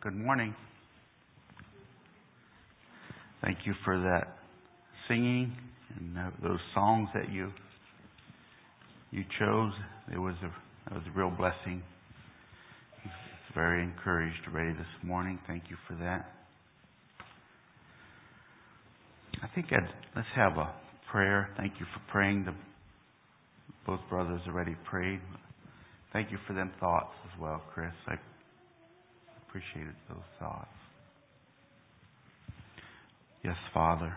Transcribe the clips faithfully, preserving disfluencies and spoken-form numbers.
Good morning. Thank you for that singing and those songs that you you chose. It was a it was a real blessing. It's very encouraged already this morning. Thank you for that. I think I'd, let's have a prayer. Thank you for praying. The, both brothers already prayed. Thank you for them thoughts as well, Chris. I appreciated those thoughts. Yes, Father.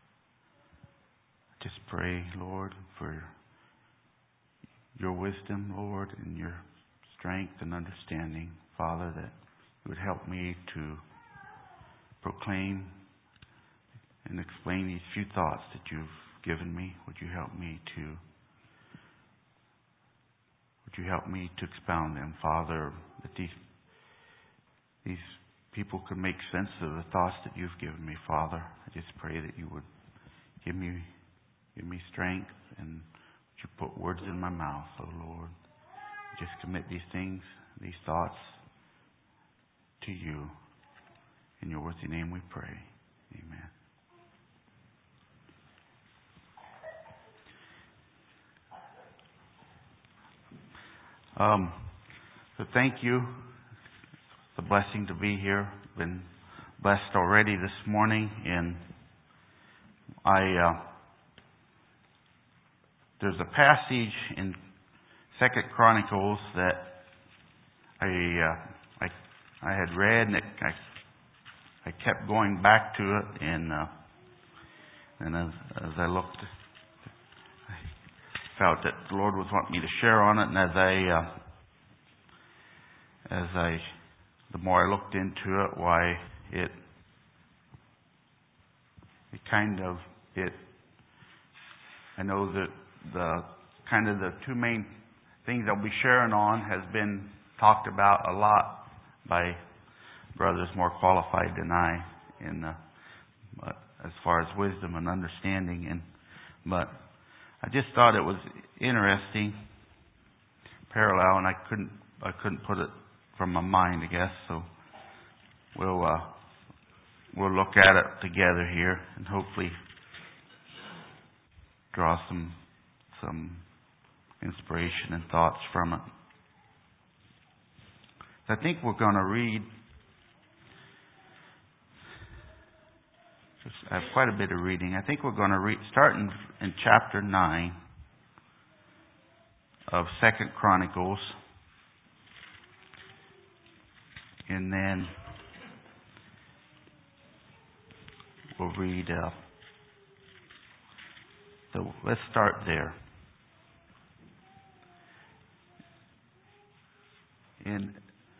Just pray, Lord, for your wisdom, Lord, and your strength and understanding, Father, that you would help me to proclaim and explain these few thoughts that you've given me. Would you help me to would you help me to expound them, Father, that these these people could make sense of the thoughts that you've given me, Father. I just pray that you would give me give me strength and would you put words in my mouth, oh Lord. Just commit these things, these thoughts to you. In your worthy name we pray. Amen. Um, so thank you. It's a blessing to be here. Been blessed already this morning, and I uh, there's a passage in Second Chronicles that I uh, I I had read, and it, I I kept going back to it, and uh, and as, as I looked, I felt that the Lord was wanting me to share on it, and as I uh, as I the more I looked into it, why it it kind of it I know that the kind of the two main things I'll be sharing on has been talked about a lot by brothers more qualified than I in the, but as far as wisdom and understanding, and but I just thought it was interesting parallel, and I couldn't I couldn't put it from my mind, I guess. So we'll uh, we'll look at it together here and hopefully draw some some inspiration and thoughts from it. I think we're going to read. Just, I have quite a bit of reading. I think we're going to read start in, in chapter nine of Second Chronicles. And then we'll read, uh, so let's start there. In,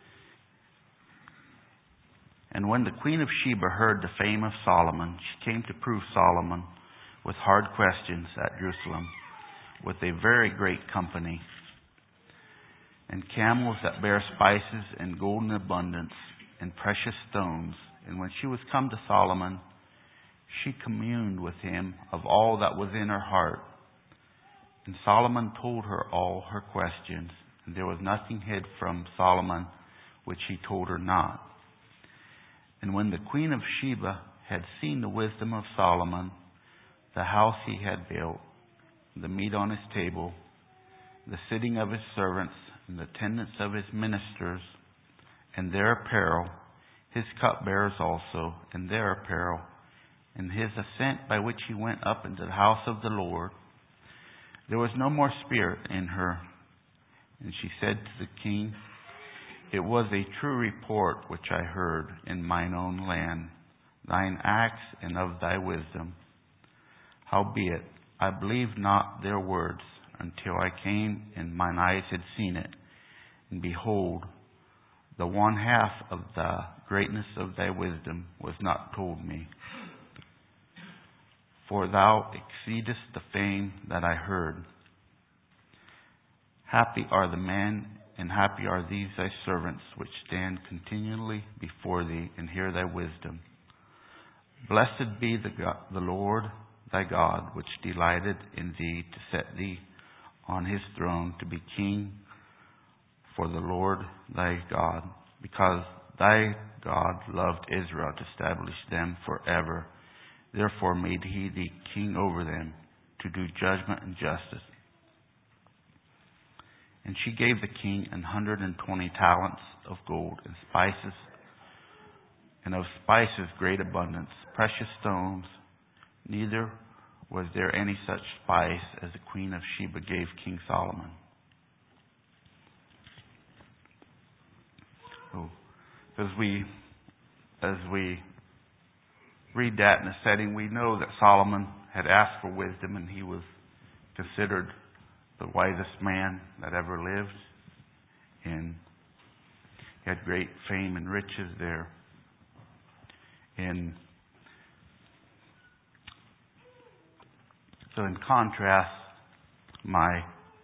and when the Queen of Sheba heard the fame of Solomon, she came to prove Solomon with hard questions at Jerusalem with a very great company, and camels that bear spices and gold in abundance and precious stones. And when she was come to Solomon, she communed with him of all that was in her heart. And Solomon told her all her questions, and there was nothing hid from Solomon which he told her not. And when the Queen of Sheba had seen the wisdom of Solomon, the house he had built, the meat on his table, the sitting of his servants, and the attendance of his ministers, and their apparel, his cupbearers also, and their apparel, and his ascent by which he went up into the house of the Lord, there was no more spirit in her. And she said to the king, it was a true report which I heard in mine own land, thine acts and of thy wisdom. Howbeit, I believed not their words, until I came and mine eyes had seen it. And behold, the one half of the greatness of thy wisdom was not told me. For thou exceedest the fame that I heard. Happy are the men, and happy are these thy servants, which stand continually before thee, and hear thy wisdom. Blessed be the God, the Lord thy God, which delighted in thee to set thee on his throne to be king for the Lord thy God, because thy God loved Israel to establish them forever. Therefore made he thee king over them, to do judgment and justice. And she gave the king an hundred and twenty talents of gold, and spices, and of spices great abundance, precious stones. Neither was there any such spice as the queen of Sheba gave King Solomon. So, as we as we read that in a setting, we know that Solomon had asked for wisdom, and he was considered the wisest man that ever lived, and he had great fame and riches there. And so, in contrast, my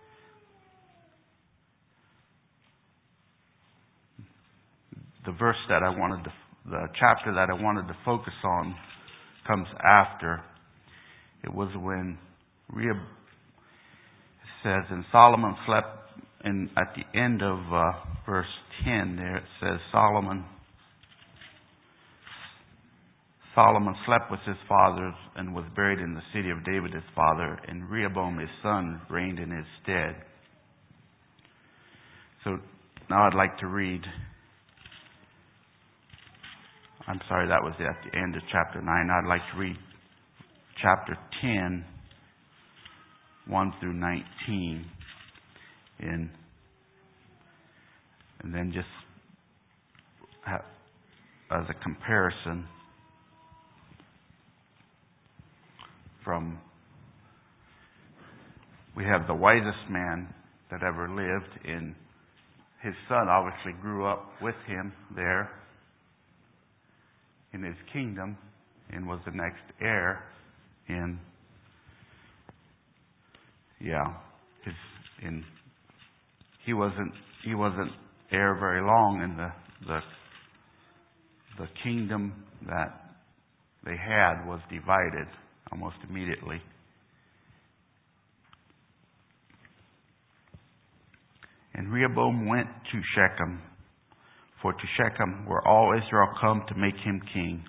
the verse that I wanted to, the chapter that I wanted to focus on, comes after. It was when Rehoboam says, and Solomon slept, and at the end of uh, verse ten there it says, Solomon Solomon slept with his fathers and was buried in the city of David his father, and Rehoboam his son reigned in his stead. So now I'd like to read, I'm sorry, that was at the end of chapter nine. I'd like to read chapter ten, one through nineteen, in, and then just have, as a comparison from, we have the wisest man that ever lived, and his son obviously grew up with him there in his kingdom and was the next heir. And yeah, his in he wasn't he wasn't heir very long, and the the the kingdom that they had was divided almost immediately. And Rehoboam went to Shechem, for to Shechem were all Israel come to make him king.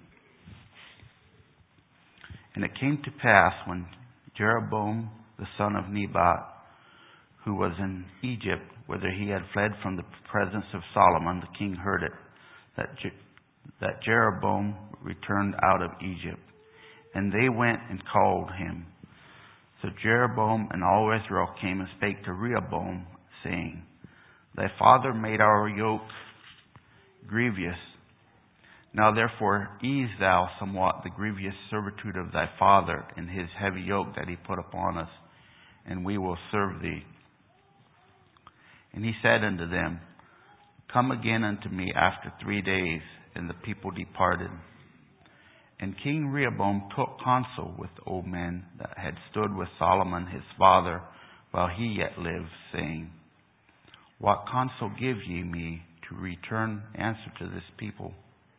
And it came to pass, when Jeroboam the son of Nebat, who was in Egypt, whither he had fled from the presence of Solomon, the king, heard it, that Je- that Jeroboam returned out of Egypt. And they went and called him. So Jeroboam and all Israel came and spake to Rehoboam, saying, Thy father made our yoke grievous. Now therefore ease thou somewhat the grievous servitude of thy father and his heavy yoke that he put upon us, and we will serve thee. And he said unto them, Come again unto me after three days. And the people departed. And King Rehoboam took counsel with the old men that had stood with Solomon his father while he yet lived, saying, What counsel give ye me to return answer to this people?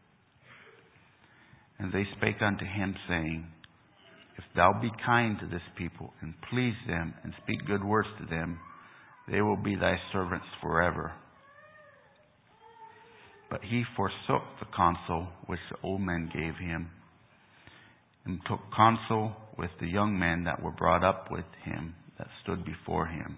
And they spake unto him, saying, If thou be kind to this people, and please them, and speak good words to them, they will be thy servants forever. But he forsook the counsel which the old men gave him, and took counsel with the young men that were brought up with him, that stood before him.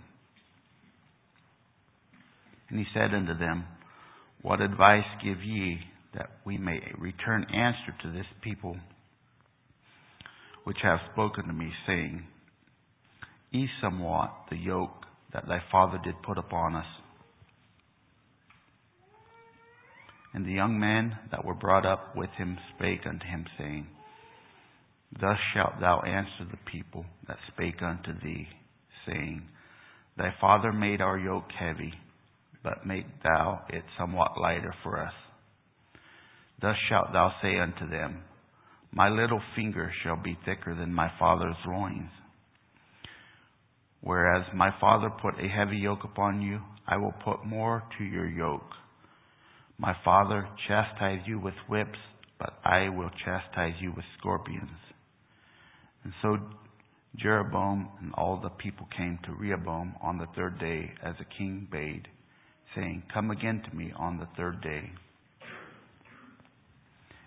And he said unto them, What advice give ye, that we may return answer to this people, which have spoken to me, saying, Ease somewhat the yoke that thy father did put upon us. And the young men that were brought up with him spake unto him, saying, Thus shalt thou answer the people that spake unto thee, saying, Thy father made our yoke heavy, but make thou it somewhat lighter for us. Thus shalt thou say unto them, My little finger shall be thicker than my father's loins. Whereas my father put a heavy yoke upon you, I will put more to your yoke. My father chastised you with whips, but I will chastise you with scorpions. And so Jeroboam and all the people came to Rehoboam on the third day, as the king bade, saying, Come again to me on the third day.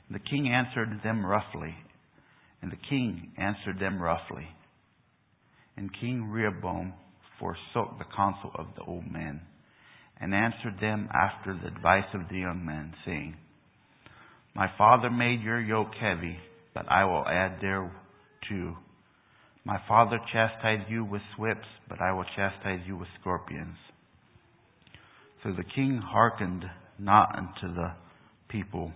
The king answered them roughly. And the king answered them roughly. And King Rehoboam forsook the counsel of the old men, and answered them after the advice of the young men, saying, My father made your yoke heavy, but I will add thereto. My father chastised you with whips, but I will chastise you with scorpions. So the king hearkened not unto the people,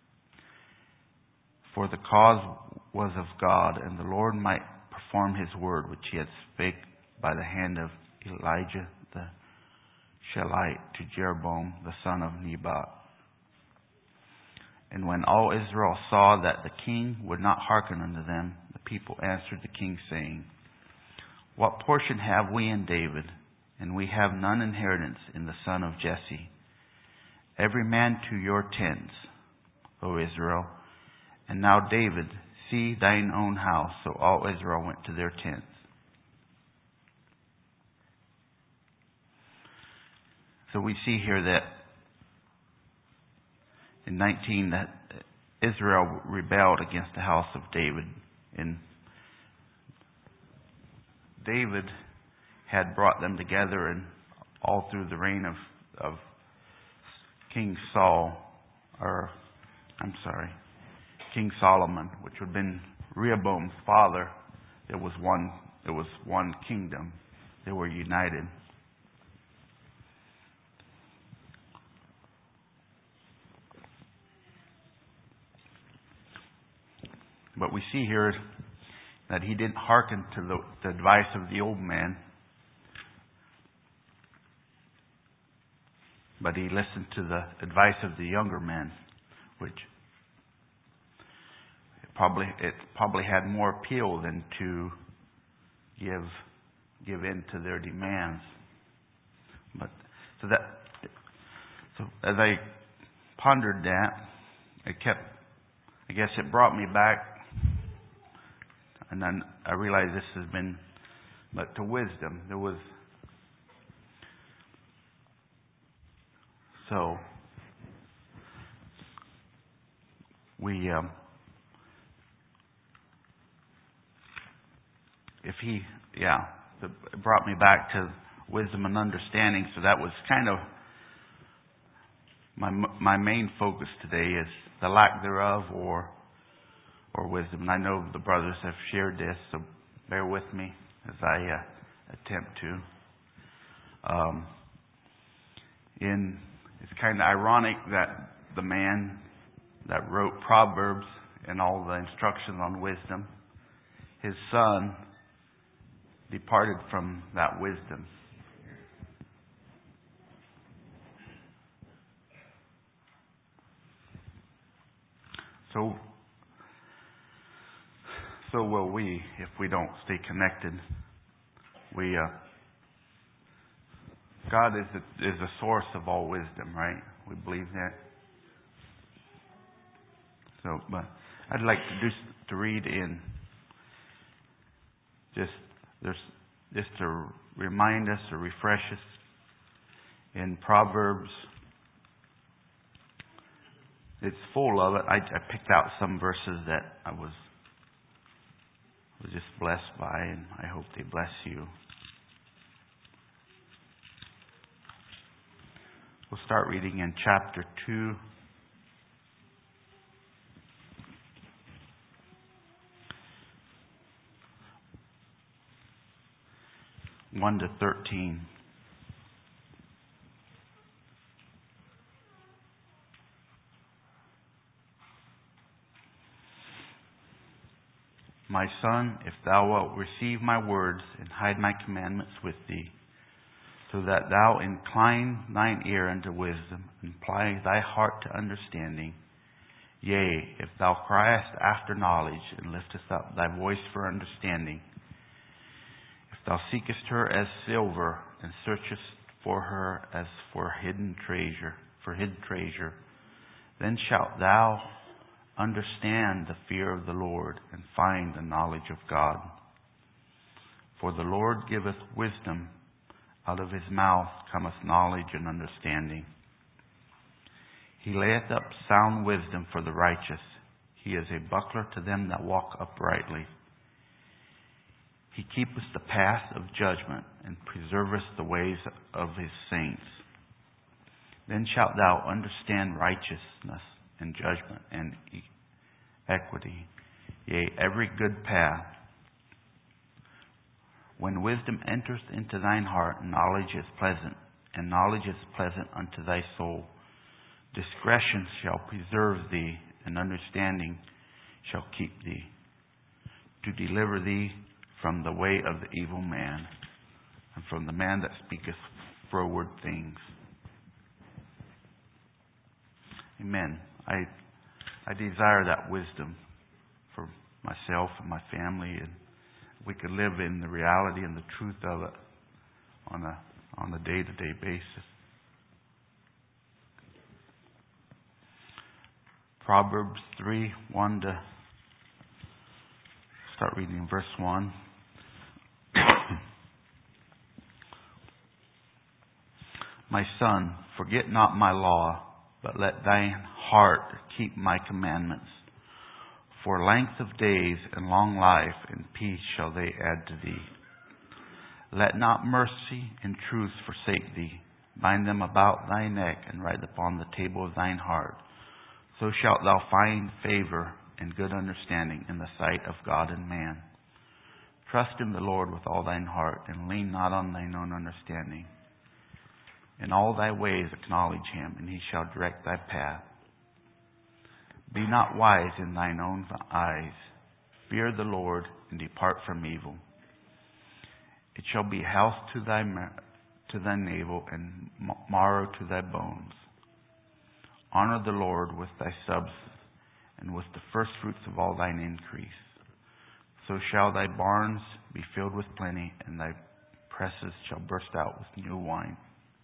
for the cause was of God, and the Lord might perform his word which he had spake by the hand of Elijah the Shilite to Jeroboam the son of Nebat. And when all Israel saw that the king would not hearken unto them, the people answered the king, saying, What portion have we in David? And we have none inheritance in the son of Jesse. Every man to your tents, O Israel. And now David, see thine own house. So all Israel went to their tents. So we see here that in nineteen that Israel rebelled against the house of David. And David had brought them together, and all through the reign of, of King Saul, or I'm sorry, King Solomon, which would have been Rehoboam's father, there was one there was one kingdom. They were united. But we see here that he didn't hearken to the, the advice of the old man, but he listened to the advice of the younger men, which it probably it probably had more appeal than to give give in to their demands. But so that so as I pondered that, it kept I guess it brought me back. And then I realized this has been, but to wisdom, there was, so, we, um, if he, yeah, it brought me back to wisdom and understanding. So that was kind of my my main focus today, is the lack thereof, or or wisdom. And I know the brothers have shared this, so bear with me as I uh, attempt to. Um, in it's kind of ironic that the man that wrote Proverbs and all the instructions on wisdom, his son departed from that wisdom. So So will we, if we don't stay connected. We, uh, God is the, is the source of all wisdom, right? We believe that. So, but I'd like to do to read in just there's just to remind us or refresh us in Proverbs. It's full of it. I, I picked out some verses that I was. was just blessed by, and I hope they bless you. We'll start reading in chapter two. one to thirteen. My son, if thou wilt receive my words and hide my commandments with thee, so that thou incline thine ear unto wisdom, and apply thy heart to understanding, yea, if thou criest after knowledge, and liftest up thy voice for understanding, if thou seekest her as silver, and searchest for her as for hidden treasure, for hidden treasure, then shalt thou understand the fear of the Lord, and find the knowledge of God. For the Lord giveth wisdom, out of his mouth cometh knowledge and understanding. He layeth up sound wisdom for the righteous, He is a buckler to them that walk uprightly. He keepeth the path of judgment, and preserveth the ways of his saints. Then shalt thou understand righteousness and judgment and equity, yea, every good path. When wisdom entereth into thine heart, knowledge is pleasant, and knowledge is pleasant unto thy soul. Discretion shall preserve thee, and understanding shall keep thee, to deliver thee from the way of the evil man, and from the man that speaketh froward things. Amen. I I desire that wisdom for myself and my family, and we could live in the reality and the truth of it on a on a day-to-day basis. Proverbs three, one to start reading verse one. My son, forget not my law, but let thine heart keep my commandments. For length of days and long life and peace shall they add to thee. Let not mercy and truth forsake thee. Bind them about thy neck, and write upon the table of thine heart. So shalt thou find favor and good understanding in the sight of God and man. Trust in the Lord with all thine heart, and lean not on thine own understanding. In all thy ways acknowledge him, and he shall direct thy path. Be not wise in thine own eyes. Fear the Lord, and depart from evil. It shall be health to thy to thy navel, and marrow to thy bones. Honor the Lord with thy substance, and with the first fruits of all thine increase. So shall thy barns be filled with plenty, and thy presses shall burst out with new wine.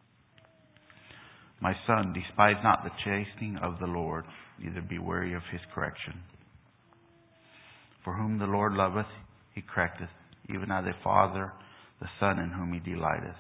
My son, despise not the chastening of the Lord, neither be weary of his correction. For whom the Lord loveth, he correcteth, even as a father the son in whom he delighteth.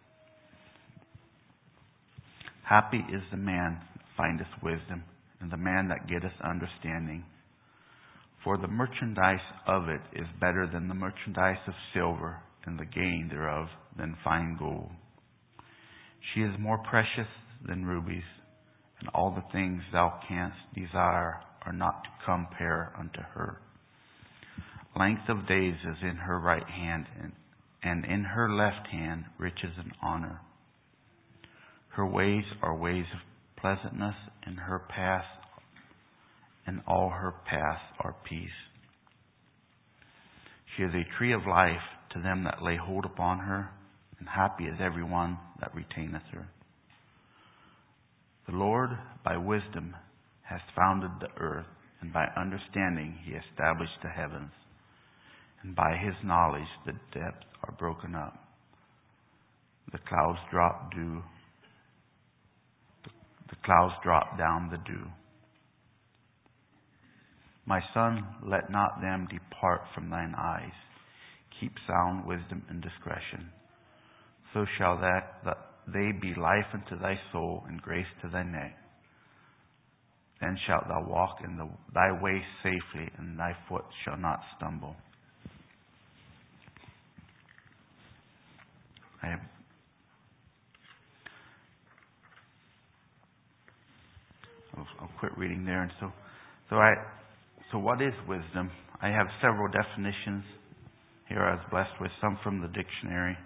Happy is the man that findeth wisdom, and the man that getteth understanding. For the merchandise of it is better than the merchandise of silver, and the gain thereof than fine gold. She is more precious than rubies, and all the things thou canst desire are not to compare unto her. Length of days is in her right hand, and, and in her left hand riches and honor. Her ways are ways of pleasantness, and her paths, and all her paths are peace. She is a tree of life to them that lay hold upon her, and happy is every one that retaineth her. The Lord by wisdom hath founded the earth, and by understanding he established the heavens. And by his knowledge the depths are broken up. The clouds drop dew. The, the clouds drop down the dew. My son, let not them depart from thine eyes. Keep sound wisdom and discretion. So shall that, that they be life unto thy soul, and grace to thy neck. Then shalt thou walk in the, thy way safely, and thy foot shall not stumble. I have I'll, I'll quit reading there, and so so I so what is wisdom? I have several definitions here. I was blessed with some from the dictionary.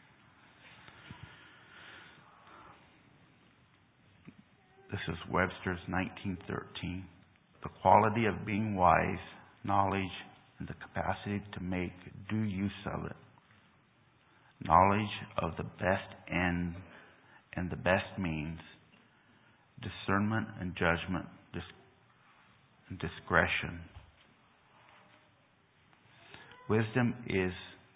This is Webster's nineteen thirteen. The quality of being wise, knowledge, and the capacity to make due use of it. Knowledge of the best end and the best means. Discernment and judgment, dis- and discretion. Wisdom is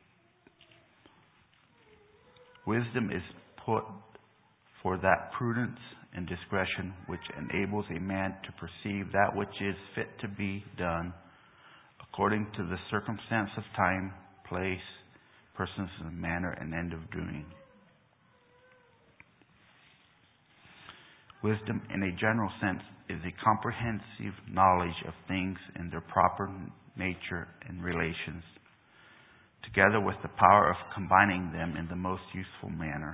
wisdom is put for that prudence and discretion which enables a man to perceive that which is fit to be done according to the circumstance of time, place, persons, and manner and end of doing. Wisdom, in a general sense, is a comprehensive knowledge of things in their proper nature and relations, together with the power of combining them in the most useful manner.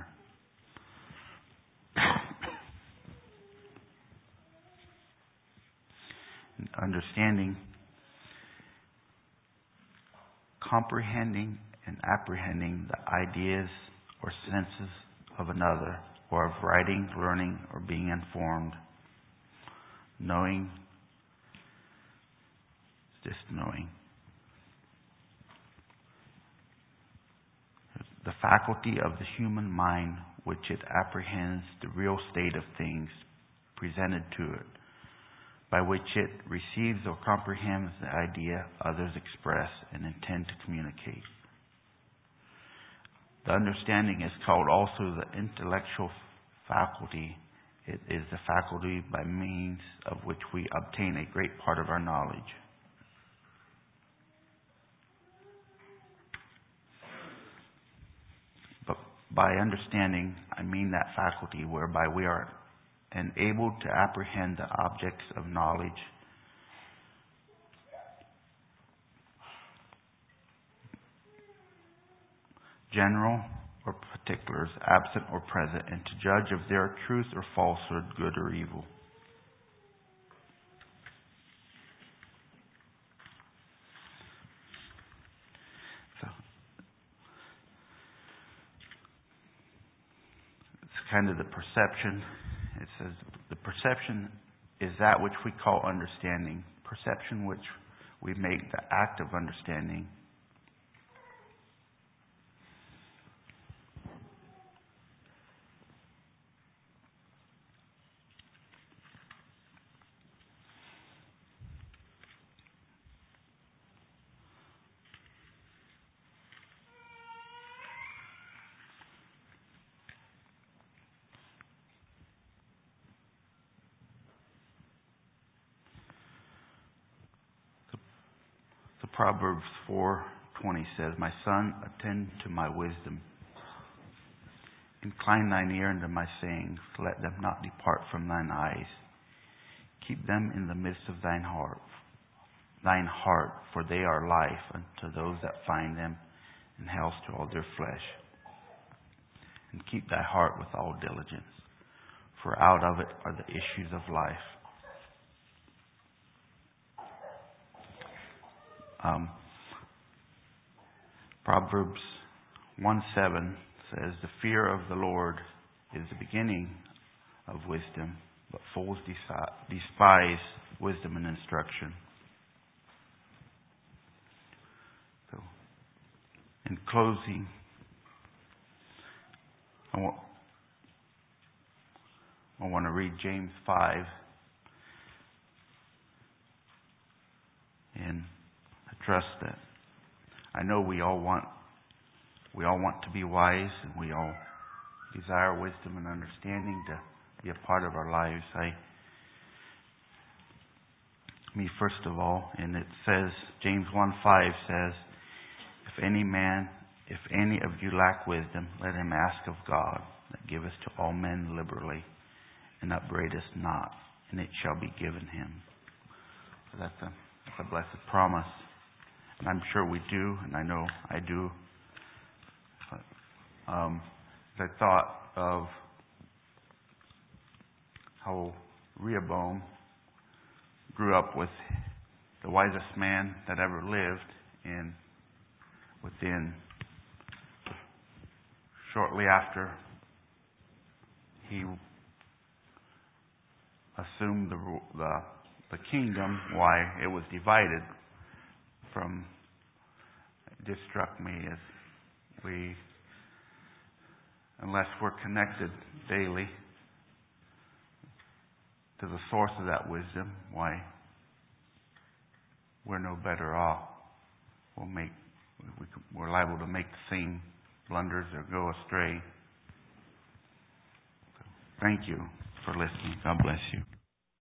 Understanding, comprehending and apprehending the ideas or senses of another, or of writing, learning, or being informed. Knowing, just knowing. The faculty of the human mind which it apprehends the real state of things presented to it, by which it receives or comprehends the idea others express and intend to communicate. The understanding is called also the intellectual faculty. It is the faculty by means of which we obtain a great part of our knowledge. But by understanding, I mean that faculty whereby we are enabled to apprehend the objects of knowledge, general or particulars, absent or present, and to judge of their truth or falsehood, good or evil. So, it's kind of the perception. It says the perception is that which we call understanding. Perception which we make the act of understanding. Proverbs four twenty says, "My son, attend to my wisdom. Incline thine ear unto my sayings. Let them not depart from thine eyes. Keep them in the midst of thine heart, thine heart, for they are life unto those that find them, and health to all their flesh. And keep thy heart with all diligence, for out of it are the issues of life." Um, Proverbs one seven says, "The fear of the Lord is the beginning of wisdom, but fools despise wisdom and instruction." So, in closing, I want, I want to read James five. And trust that I know we all want we all want to be wise, and we all desire wisdom and understanding to be a part of our lives. I me first of all, and it says, James one five says, "If any man, if any of you lack wisdom, let him ask of God, that giveth to all men liberally, and upbraideth not, and it shall be given him." So that's a that's a blessed promise. And I'm sure we do, and I know I do. Um, I thought of how Rehoboam grew up with the wisest man that ever lived, and within shortly after he assumed the the, the kingdom, why it was divided. From it just struck me as we, unless we're connected daily to the source of that wisdom, why we're no better off. We'll make we're liable to make the same blunders or go astray. So, thank you for listening. God bless you.